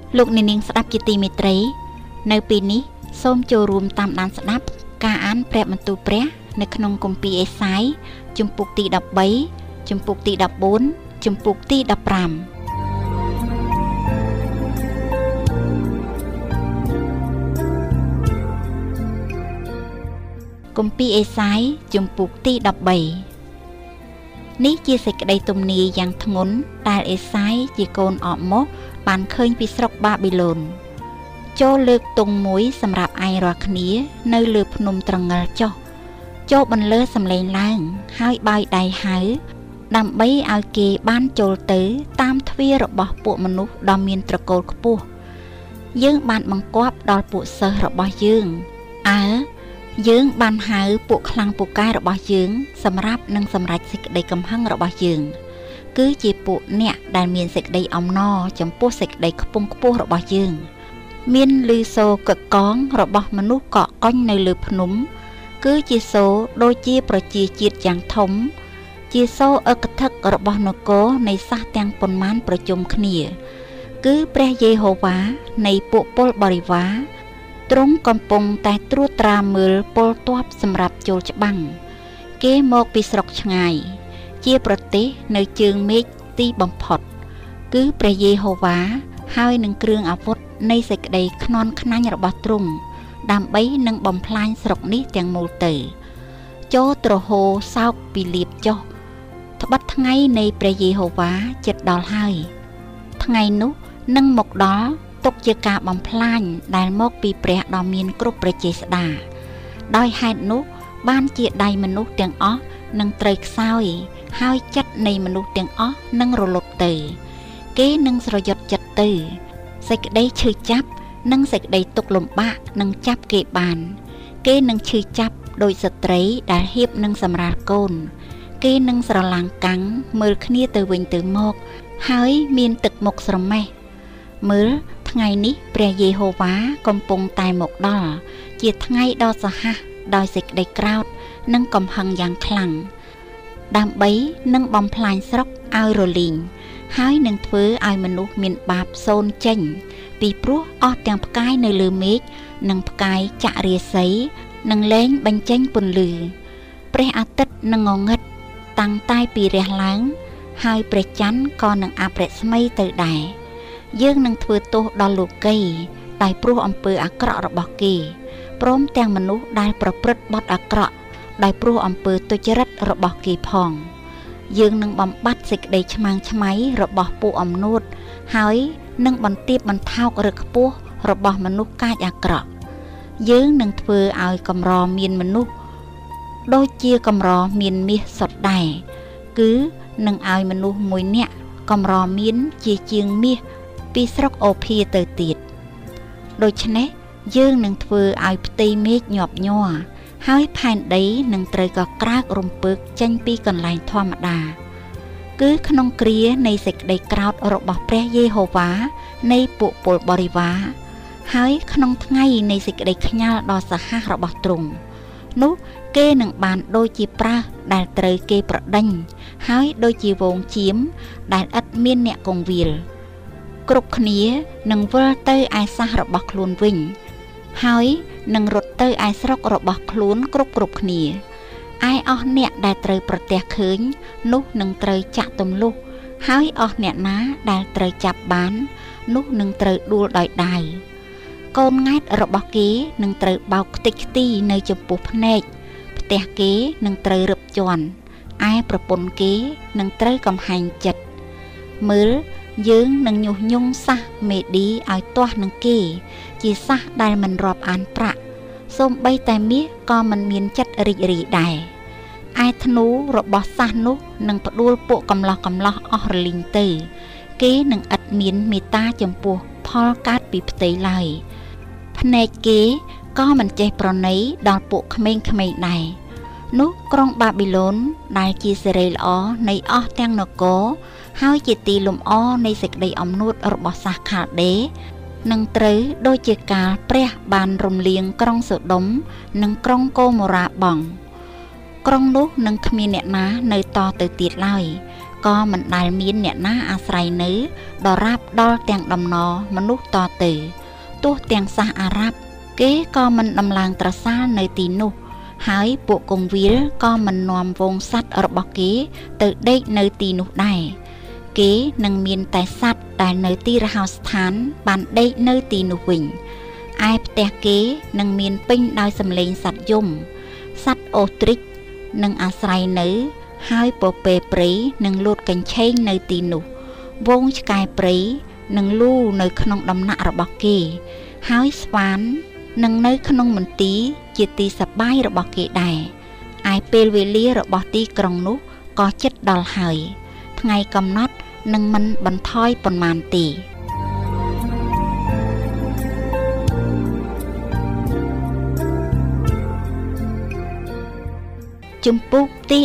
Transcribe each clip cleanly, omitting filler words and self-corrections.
លោកអ្នកនាងស្ដាប់ជាទីមេត្រីនៅពេលនេះសូមចូលរួមតាមដានស្ដាប់ការអានព្រះបន្ទូលព្រះនៅក្នុងគម្ពីរអេសាយជំពូកទី13ជំពូកទី14ជំពូកទី15គម្ពីរអេសាយជំពូកទី13នេះជាសេចក្តីទំនាយយ៉ាងធ្ងន់ដែលអេសាយជាកូនអមោសបានឃើញពីស្រុកបាប៊ីឡូនចូលលើកទង់មួយសម្រាប់ឯងរាល់គ្នានៅលើភ្នំត្រងិលចុះចូលបន្លឺសំឡេងឡើងហើយបាយដៃហៅដើម្បីឲ្យគេបានចូលទៅតាមទ្វាររបស់ពួកមនុស្សដ៏មានត្រកូលខ្ពស់យើងបានបង្គាប់ដល់ពួកសិស្សរបស់យើងយើងបានហៅពួកខ្លាំងពូកែរបស់យើងសម្រាប់នឹងសម្រេចសេចក្តីកំហឹងរបស់យើងគឺជាពួកអ្នកដែលមានសេចក្តីអំណរចំពោះសេចក្តីខ្ពង់ខ្ពស់របស់យើងមានឮសូរកកងរបស់មនុស្សកកកុញនៅលើភ្នំគឺជាសូរដូចជាប្រជាជាតិយ៉ាងធំជាសូរអកធឹករបស់នគរនៃសះទាំងប៉ុន្មានប្រជុំគ្នាគឺព្រះយេហូវ៉ានៃពួកពលបរិវារទ្រង់កំពុងតែត្រួតត្រាមើលពលទ័ពសម្រាប់ចូលច្បាំងគេមកពីស្រុកឆ្ងាយជាប្រទេសនៅជើងមេឃទីបំផុតគឺព្រះយេហូវ៉ាហើយនឹងគ្រឿងអាវុធនៃសេចក្តីខ្នាន់ខ្នាញ់របស់ទ្រង់ដើម្បីនឹងបំផ្លាញស្រុកនេះទាំងមូលទៅចូលទ្រហោសោកពីលៀបចុះត្បិតថ្ងៃនៃព្រះយេហូវ៉ាជិតដល់ហើយថ្ងៃនោះនឹងមកដល់ទុកជាការបំផ្លាញដែលមកពីព្រះដ៏មានគ្រប់ប្រជាស្ដាដោយហេតុនោះបានជាដៃមនុស្សទាំងអស់នឹងត្រូវខ្សោយហើយចិត្តនៃមនុស្សទាំងអស់នឹងរលត់ទៅគេនឹងស្រយុតចិត្តទៅសេចក្តីឈឺចាប់និងសេចក្តីទុក្ខលំបាកនឹងចាប់គេបានគេនឹងឈឺចាប់ដោយស្ត្រីដែលហៀបនឹងសម្រាលកូនគេនឹងស្រឡាំងកាំងមើលគ្នាទៅវិញទៅមកហើយមានទឹកមុខស្រមេះមើលថ្ងៃនេះព្រះយេហូវ៉ាកំពុងតែមកដល់ជាថ្ងៃដ៏សាហាវដោយសេចក្តីក្រោធនិងកំហឹងយ៉ាងខ្លាំងដើម្បីនឹងបំផ្លាញស្រុកឲ្យរលីងហើយនឹងធ្វើឲ្យមនុស្សមានបាបសូន្យចេញពីព្រោះអស់ទាំងផ្កាយនៅលើមេឃនិងផ្កាយចក្រាសីនឹងលែងបញ្ចេញពន្លឺព្រះអាទិត្យនឹងងងឹតតាំងតែពីរះឡើងហើយព្រះច័ន្ទក៏នឹងអាប់រស្មីទៅដែរយើងនឹងធ្វើទោសដល់លោកីដោយព្រោះអំពើអាក្រក់របស់គេព្រមទាំងមនុស្សដែលប្រព្រឹត្តបទអាក្រក់ដោយព្រោះអំពើទុច្ចរិតរបស់គេផងយើងនឹងបំបត្តិសេចក្តីឆ្មាំងឆ្មៃរបស់ពួកអំនួតហើយនឹងបន្ទាបបន្ថោករឹកខ្ពស់របស់មនុស្សកាចអាក្រក់យើងនឹងធ្វើឲ្យកម្រមានមនុស្សដូចជាកម្រមានមាសសុទ្ធដែរគឺនឹងឲ្យមនុស្សមួយនាក់កម្រមានជាជាងមាសពីស្រុកអូភាទៅទៀតដូច្នេះយើងនឹងធ្វើឲ្យផ្ទៃមេឃញាប់ញ័រហើយផែនដីនឹងត្រូវក៏ក្រើករំពើកចេញពីកន្លែងធម្មតាគឺក្នុងគ្រានៃសេចក្តីក្រោធរបស់ព្រះយេហូវ៉ានៃពួកពលបរិវារហើយក្នុងថ្ងៃនៃសេចក្តីខ្ញាល់ដ៏សាហាវរបស់ទ្រង់នោះគេនឹងបានដូចជាប្រើសដែលត្រូវគេប្រដេញហើយដូចជាវងជៀមដែលឥតមានអ្នកគង្វាលគ្រប់គ្នានឹងវិលទៅឯសាសរបស់ខ្លួនវិញហើយនឹងរត់ទៅឯស្រុករបស់ខ្លួនគ្រប់គ្នាឯអស់អ្នកដែលត្រូវប្រទះឃើញនោះនឹងត្រូវចាក់ទម្លុះហើយអស់អ្នកណាដែលត្រូវចាប់បាននោះនឹងត្រូវដួលដោយដាវកូនង៉ែតរបស់គេនឹងត្រូវបោកខ្ទេចខ្ទីនៅចំពោះភ្នែកផ្ទះគេនឹងត្រូវរឹបជាន់ឯប្រពន្ធគេនឹងត្រូវកំហែងចិត្តមើលយើងនឹងញុះញង់សះមេឌីឲ្យទាស់នឹងគេជាសះដែលមិនរាប់អានប្រាក់សូម្បីតែមាសក៏មិនមានចិត្តរីករាយដែរឯធ្នូរបស់សះនោះនឹងផ្ដួលពួកកំឡោះអស់រលីងទៅគេនឹងឥតមានមេត្តាចំពោះផលកើតពីផ្ទៃឡើយភ្នែកគេក៏មិនចេះប្រណីដល់ពួកក្មេងៗដែរនោះក្រុងបាប៊ីឡូនដែលជាសេរីល្អនៃអស់ទាំងនគរហើយជាទីលំអនៃសេចក្តីអំនួតរបស់សាសខាល់ដេនឹងត្រូវដូចជាកាលព្រះបានរំលាងក្រុងសូដុំនិងក្រុងកូម៉ូរ៉ាបង់ក្រុងនោះនឹងគ្មានអ្នកណានៅតទៅទៀតឡើយក៏មិនដែលមានអ្នកណាអាស្រ័យនៅដរាបដល់ទាំងដំណរមនុស្សតទៅទោះទាំងសាសអារ៉ាប់គេក៏មិនដំឡើងត្រសាលនៅទីនោះហើយពួកគង្វាលក៏មិននាំវងសัตว์របស់គេទៅដេកនៅទីនោះដែរគេនឹងមានតែសัตว์ដែលនៅទីរហោស្ថានបានដេកនៅទីនោះវិញឯផ្ទះគេនឹងមានពេញដោយសំឡេងសត្វយំសត្វអូទ្រិចនឹងអាស្រ័យនៅហើយពពែព្រៃនឹងលូតកញ្ឆេងនៅទីនោះវងឆ្កែព្រៃនឹងលូនៅក្នុងដំណាក់របស់គេហើយស្វាននឹងនៅក្នុងមន្ទីរជាទីសប្បាយរបស់គេដែរឯពេលវេលារបស់ទីក្រុងនោះក៏ជិតដល់ហើយថ្ងៃកំណត់នឹងមិនបន្ថយប៉ុន្មានទេជំពូកទី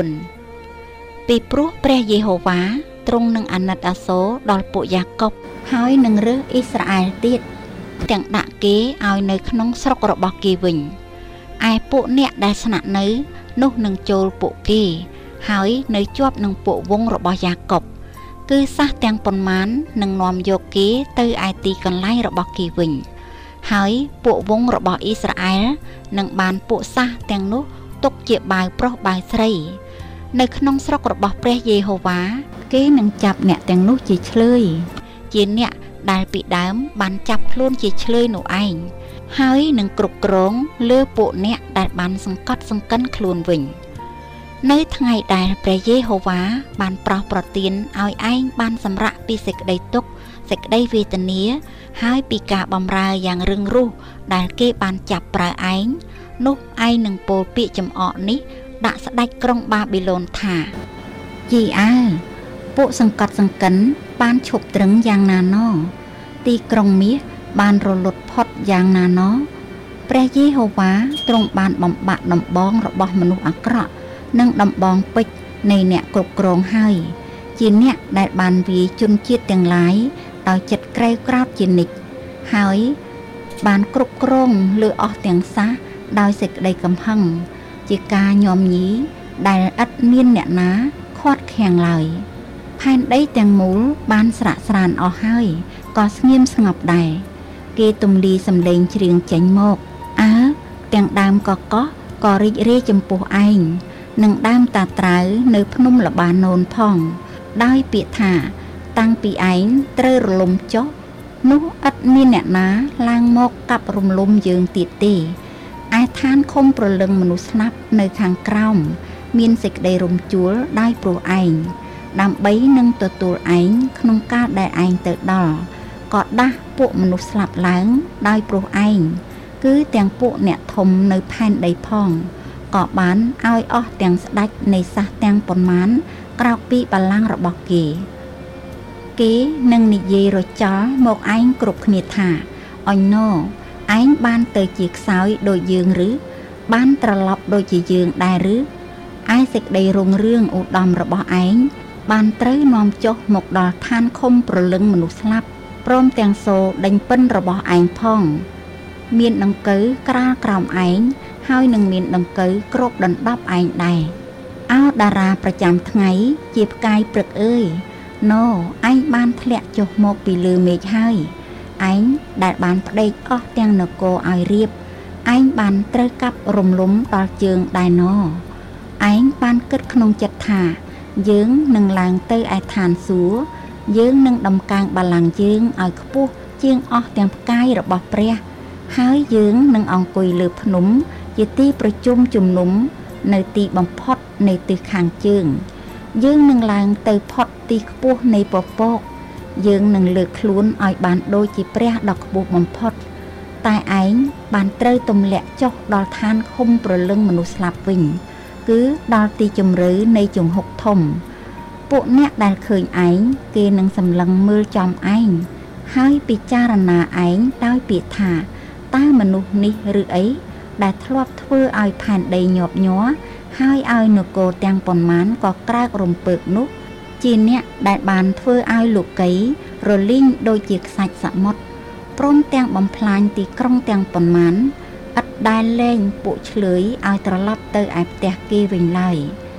14ពីព្រោះព្រះយេហូវ៉ាទ្រង់នឹងអាណិតអាសូរដល់ពួកយ៉ាកុបហើយនឹងរើសអ៊ីស្រាអែលទៀតទាំងដាក់គេឲ្យនៅក្នុងស្រុករបស់គេវិញឯពួកអ្នកដែលស្នាក់នៅនោះនឹងចូលពួកគេហើយនៅជាប់នឹងពួកវងរបស់យ៉ាកុបគឺសះទាំងប៉ុន្មាននឹងនាំយកគេទៅឯទីកន្លែងរបស់គេវិញហើយពួកវងរបស់អ៊ីស្រាអែលនឹងបានពួកសះទាំងនោះទុកជាបាវប្រុសបាវស្រីនៅក្នុងស្រុករបស់ព្រះយេហូវ៉ាគេនឹងចាប់អ្នកទាំងនោះជាឆ្លើយជាអ្នកដែលពីដើមបានចាប់ខ្លួនជាឆ្លើយនោះឯងហើយនឹងគ្រប់គ្រងលើពួកអ្នកដែលបានសង្កត់សង្កិនខ្លួនវិញនៅថ្ងៃដែលព្រះយេហូវ៉ាបានប្រោសប្រទានឲ្យឯងបានសម្រាកពីសេចក្តីទុក្ខសេចក្តីវេទនាហើយពីការបម្រើយ៉ាងរឹងរូសដែលគេបានចាប់ប្រើឯងនោះឯងនឹងពោលពាក្យចំអកនេះដាក់ស្ដេចក្រុងបាប៊ីឡូនថាយីអើពួកសង្កត់សង្កិនបានឈប់ត្រឹងយ៉ាងណាណោទីក្រុងមាសបានរលត់ផុតយ៉ាងណាណោព្រះយេហូវ៉ាទ្រង់បានបំបាក់ដំបងរបស់មនុស្សអាក្រក់និងដំបងពេជ្រនៃអ្នកគ្រប់គ្រងហើយជាអ្នកដែលបានវាយជនជាតិទាំងឡាយដោយចិត្តក្រេវក្រោធជានិច្ចហើយបានគ្រប់គ្រងលើអស់ទាំងសះដោយសេចក្តីកំហឹងជាការញោមញីដែលឥតមានអ្នកណាខាត់ខាំងឡើយផែនដីទាំងមូលបានស្រាក់ស្រានអស់ហើយក៏ស្ងៀមស្ងប់ដែរគេទំលីសំឡេងច្រៀងចេញមកអើទាំងដើមកកោះក៏រីករាយចំពោះឯងនិងដើមតាត្រាវនៅភ្នំលបាណូនផងដោយពាក្យថាតាំងពីឯងត្រូវរលំចុះនោះឥតមានអ្នកណាឡើងមកកាប់រំលំយើងទៀតទេឯឋានឃុំប្រលឹងមនុស្សស្លាប់នៅខាងក្រោមមានសេចក្តីរំជួលដោយព្រោះឯងដើម្បីនឹងទទួលឯងក្នុងកាលដែលឯងទៅដល់ក៏ដាស់ពួកមនុស្សស្លាប់ឡើងដោយព្រោះឯងគឺទាំងពួកអ្នកធំនៅផែនដីផងក៏បានឲ្យអស់ទាំងស្ដេចនៃសះទាំងប៉ុន្មានក្រោកពីបល្ល័ង្ករបស់គេនឹងនិយាយរចល់មកឯងគ្រប់គ្នាថាអញណូឯងបានទៅជាខ្សោយដូចយើងឬបានត្រឡប់ដូចជាយើងដែរឬឯសេចក្តីរុងរឿងឧត្តមរបស់ឯងបានត្រូវនាំចុះមកដល់ឋានឃុំប្រលឹងមនុស្សស្លាប់ព្រមទាំងសូរដេញពិនរបស់ឯងផងមានដង្កូវក្រាលក្រោមឯងហើយនឹងមានដង្កូវគ្របដណ្ដប់ឯងដែរអោតារាប្រចាំថ្ងៃជាផ្កាយព្រឹកអើយណូឯងបានធ្លាក់ចុះមកពីលើមេឃហើយឯងដែលបានផ្ដេកអស់ទាំងនគរឲ្យរៀបឯងបានត្រូវកាប់រំលំដល់ជើងដែរណោឯងបានគិតក្នុងចិត្តថាយើងនឹងឡើងទៅឯឋានសួគ៌យើងនឹងដំកើងបល្ល័ង្កយើងឲ្យខ្ពស់ជាងអស់ទាំងផ្កាយរបស់ព្រះហើយយើងនឹងអង្គុយលើភ្នំជាទីប្រជុំជំនុំនៅទីបំផុតនៃទិសខាងជើងយើងនឹងឡើងទៅផុតទីខ្ពស់នៃពពកយើងនឹងលើកខ្លួនឲ្យបានដូចជាព្រះដ៏ខ្ពស់បំផុតតែឯងបានត្រូវទម្លាក់ចុះដល់ឋានឃុំប្រលឹងមនុស្សស្លាប់វិញគឺដល់ទីជម្រៅនៃជង្ហុកធំពួកអ្នកដែលឃើញឯងគេនឹងសម្លឹងមើលចំឯងហើយពិចារណាឯងដោយពាក្យថាតើមនុស្សនេះឬអីដែលធ្លាប់ធ្វើឲ្យផែនដីញាប់ញ័រហើយឲ្យនគរទាំងប៉ុន្មានក៏ក្រើករំពើកនោះជាអ្នកដែលបានធ្វើឲ្យលោកីរលីងដូចជាខ្សាច់សមុទ្រព្រមទាំងបំផ្លាញទីក្រុងទាំងប៉ុន្មានឥតដែលលែងពួកឆ្លើយឲ្យត្រឡប់ទៅឯផ្ទះគេវិញឡើយឯ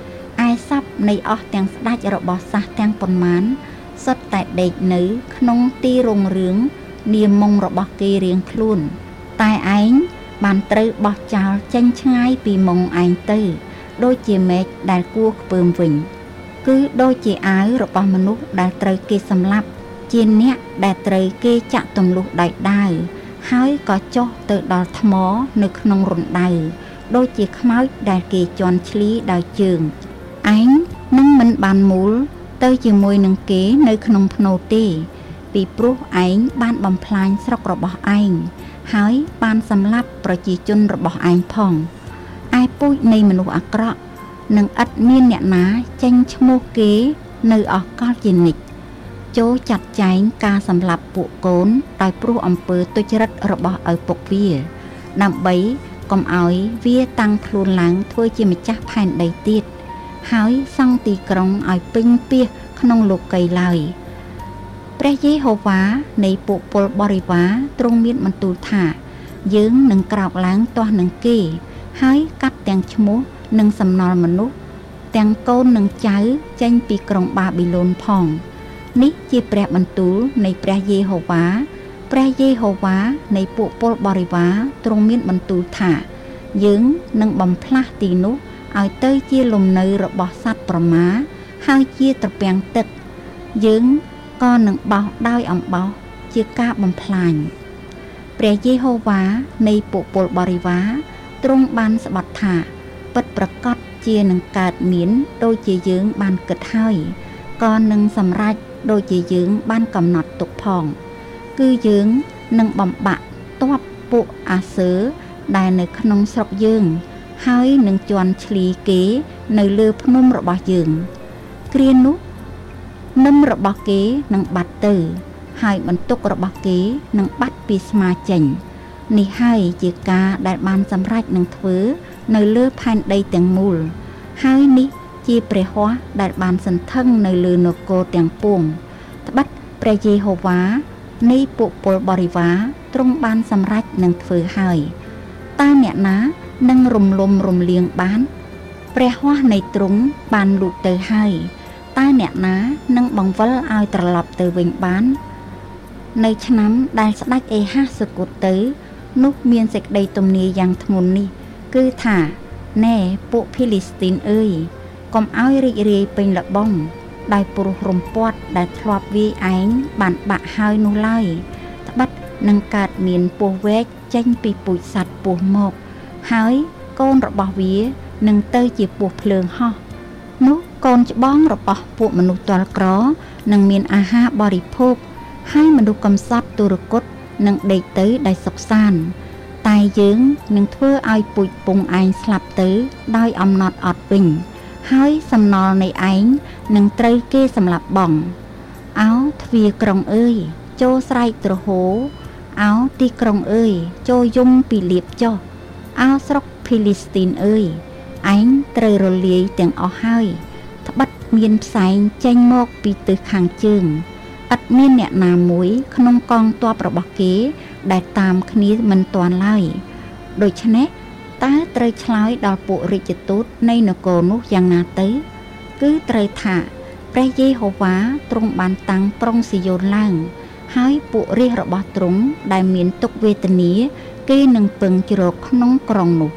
សពនៃអស់ទាំងស្ដេចរបស់សាសទាំងប៉ុន្មានសុទ្ធតែដេកនៅក្នុងទីរុងរឿងនាមុងរបស់គេរៀងខ្លួនតែឯងបានត្រូវបោះចោលចេញឆ្ងាយពីមុងឯងទៅដូចជាមេឃដែលគួរខ្ពើមវិញគឺដូចជាអាវរបស់មនុស្សដែលត្រូវគេសម្លាប់ជាអ្នកដែលត្រូវគេចាក់ទម្លុះដោយដាវហើយក៏ចុះទៅដល់ថ្មនៅក្នុងរណ្ដៅដូចជាខ្មោចដែលគេជន់ឈ្លីដោយជើងឯងនឹងមិនបានមូលទៅជាមួយនឹងគេនៅក្នុងភ្នូទេពីព្រោះឯងបានបំផ្លាញស្រុករបស់ឯងហើយបានសម្លាប់ប្រជាជនរបស់ឯងផងឯពូជនៃមនុស្សអាក្រក់នឹងឥតមានអ្នកណាចេញឈ្មោះគេនៅអកលជានិច្ចចូលចាត់ចែងការសម្លាប់ពួកកូនដោយព្រោះអំពើទុច្ចរិតរបស់ឪពុកវាដើម្បីកុំឲ្យវាតាំងខ្លួនឡើងធ្វើជាម្ចាស់ផែនដីទៀតហើយសង់ទីក្រុងឲ្យពេញពាសក្នុងលោកីឡើយព្រះយេហូវ៉ានៃពួកពលបរិវារទ្រង់មានបន្ទូលថាយើងនឹងក្រោកឡើងទាស់នឹងគេហើយកាត់ទាំងឈ្មោះនិងសំណល់មនុស្សទាំងកូននិងចៅចេញពីក្រុងបាប៊ីឡូនផងនេះជាព្រះបន្ទូលនៃព្រះយេហូវ៉ានៃពួកពលបរិវារទ្រង់មានបន្ទូលថាយើងនឹងបំផ្លាស់ទីនោះឲ្យទៅជាលំនៅរបស់សត្វប្រមាហើយជាត្រពាំងទឹកយើងក៏នឹងបោសដោយអំបោសជាការបំផ្លាញព្រះយេហូវ៉ានៃពួកពលបរិវារទ្រង់បានស្បត់ថាពិតប្រាកដជានឹងកើតមានដូចជាយើងបានគិតហើយក៏នឹងសម្រេចដូចជាយើងបានកំណត់ទុកផងគឺយើងនឹងបំបាក់ទ័ពពួកអាសឺដែលនៅក្នុងស្រុកយើងហើយនឹងជន់ឈ្លីគេនៅលើភ្នំរបស់យើងគ្រានោះនឹមរបស់គេនឹងបាត់ទៅហើយបន្ទុករបស់គេនឹងបាត់ពីស្មាចេញនេះហើយជាការដែលបានសម្រេចនឹងធ្វើនៅលើផែនដីទាំងមូលហើយនេះជាព្រះហស្ថដែលបានសន្ធឹងនៅលើនគរទាំងពួងត្បិតព្រះយេហូវ៉ានៃពួកពលបរិវារទ្រង់បានសម្រេចនឹងធ្វើហើយតើអ្នកណានឹងរំលំរំលាងបានព្រះហស្ថនៃទ្រង់បានលូកទៅហើយតើអ្នកណានឹងបង្វិលឲ្យត្រឡប់ទៅវិញបាននៅឆ្នាំដែលស្ដេចអេហាសគត់ទៅនោះមានសេចក្តីទំនាយយ៉ាងធ្ងន់នេះគឺថាណែពួកភីលីស្ទីនអើយកុំឲ្យរីករាយពេញល្បងដោយព្រោះរំពាត់ដែលធ្លាប់វាយឯងបានបាក់ហើយនោះឡើយត្បិតនឹងកើតមានពស់វែកចេញពីពូជសត្វពស់មកហើយកូនរបស់វានឹងទៅជាពស់ភ្លើងហោះនោះកូនច្បងរបស់ពួកមនុស្សទាល់ក្រនឹងមានអាហារបរិភោគហើយមនុស្សកំសត់ទុរគតនឹងដេកទៅដោយសុខសាន្តតែយើងនឹងធ្វើឲ្យពូជពងឯងស្លាប់ទៅដោយអំណត់អត់វិញហើយសំណល់នៃឯងនឹងត្រូវគេសម្លាប់បងអោទ្វារក្រុងអើយចូលស្រែកទ្រហោអោទីក្រុងអើយចូលយំពីលៀបចុះអោស្រុកភីលីស្ទីនអើយឯងត្រូវរលាយទាំងអស់ហើយត្បិតមានផ្សែងចេញមកពីទិសខាងជើងឥតមានអ្នកណាមួយក្នុងកងទ័ពរបស់គេដែលតាមគ្នាមិនទាន់ឡើយដូច្នេះតើត្រូវឆ្លើយដល់ពួករាជទូតនៃនគរនោះយ៉ាងណាទៅគឺត្រូវថាព្រះយេហូវ៉ាទ្រង់បានតាំងក្រុងស៊ីយ៉ូនឡើងហើយពួករាជរបស់ទ្រង់ដែលមានទុក្ខវេទនាគេនឹងពឹងជ្រកក្នុងក្រុងនោះ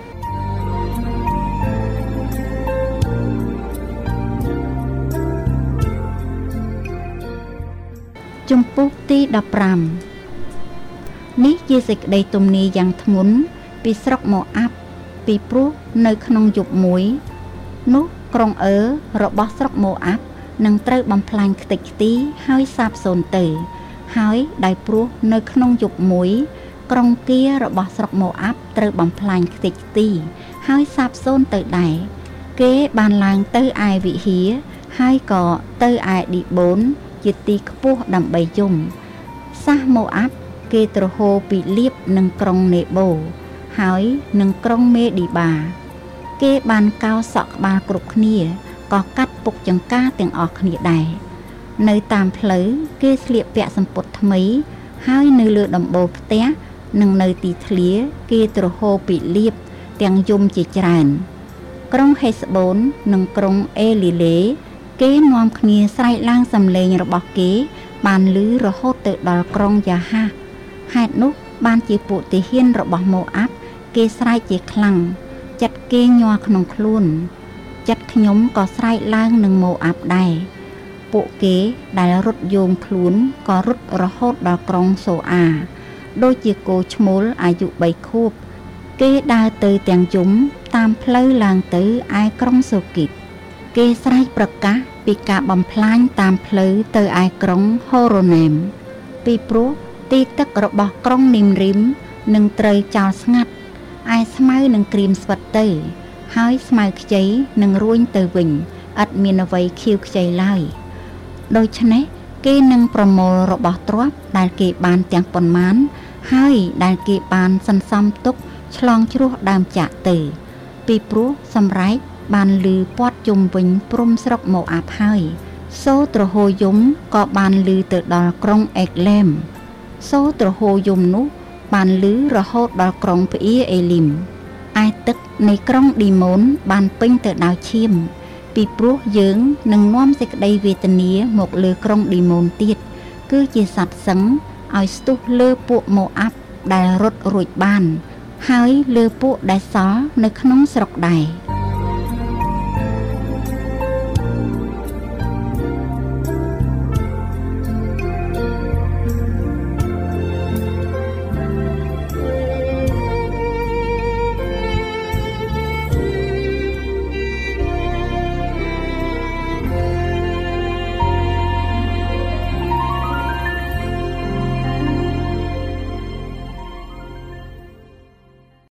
ជំពូកទី15នេះជាសេចក្តីទំនាយយ៉ាងធ្ងន់ពីស្រុកម៉ូអាប់ពីព្រោះនៅក្នុងយប់មួយនោះក្រុងរបស់ស្រុកម៉ូអាប់នឹងត្រូវបំផ្លាញខ្ទេចខ្ទីហើយសាបសូន្យទៅហើយដោយព្រោះនៅក្នុងយប់មួយក្រុងគារបស់ស្រុកម៉ូអាប់ត្រូវបំផ្លាញខ្ទេចខ្ទីហើយសាបសូន្យទៅដែរគេបានឡើងទៅឯវិហារហើយក៏ទៅឯឌីបូនជាទីខ្ពស់ដើម្បីយំសាសម៉ូអាប់គេទ្រហោពីលៀបនឹងក្រុងនេបូហើយនឹងក្រុងមេឌីបាគេបានកោសក់ក្បាលគ្រប់គ្នាក៏កាត់ពុកចង្កាទាំងអស់គ្នាដែរនៅតាមផ្លូវគេស្លៀកពាក់សំពត់ថ្មីហើយនៅលើដំបូលផ្ទះនិងនៅទីធ្លាគេទ្រហោពីលៀបទាំងយំជាច្រើនក្រុងហេសបូននិងក្រុងអេលីលេគេនាំគ្នាស្រែកឡើងសំឡេងរបស់គេបានឮរហូតទៅដល់ក្រុងយ៉ាហាហេតុនោះបានជាពួកទាហានរបស់ម៉ូអាប់គេស្រែកជាខ្លាំងចិត្តគេញ័រក្នុងខ្លួនចិត្តខ្ញុំក៏ស្រែកឡើងនឹងម៉ូអាប់ដែរពួកគេដែលរត់យោងខ្លួនក៏រត់រហូតដល់ក្រុងសូអាដូចជាគោឈ្មោលអាយុ3ខួបគេដើរទៅទាំងយំតាមផ្លូវឡើងទៅឯក្រុងសូគីតគេស្រែកប្រកាសពីការបំផ្លាញតាមផ្លូវទៅឯក្រុងហូរ៉ូណេមពីព្រោះទីទឹករបស់ក្រុងនីមរីមនឹងត្រូវចោលស្ងាត់ឯស្មៅនឹងក្រៀមស្វិតទៅហើយស្មៅខ្ចីនឹងរួញទៅវិញឥតមានអ្វីខៀវខ្ចីឡើយដូច្នេះគេនឹងប្រមូលរបស់ទ្រព្យដែលគេបានទាំងប៉ុន្មានហើយដែលគេបានសន្សំទុកឆ្លងជ្រោះដើមចាក់ទៅពីព្រោះសម្រែកបានឮព័ទ្ធជុំវិញព្រំស្រុកម៉ូអាប់ហើយសូរទ្រហោយំក៏បានឮទៅដល់ក្រុងអេកឡេមសូរទ្រហោយំនោះបានឮរហូតដល់ក្រុងផ្អៀអេលីមឯទឹកនៃក្រុងឌីម៉ូនបានពេញទៅដោយឈាមពីព្រោះយើងនឹងនាំសេចក្តីវេទនាមកលើក្រុងឌីម៉ូនទៀតគឺជាសត្វសឹងឲ្យស្ទុះលើពួកម៉ូអាប់ដែលរត់រួចបានហើយលើពួកដែលសល់នៅក្នុងស្រុកដែរ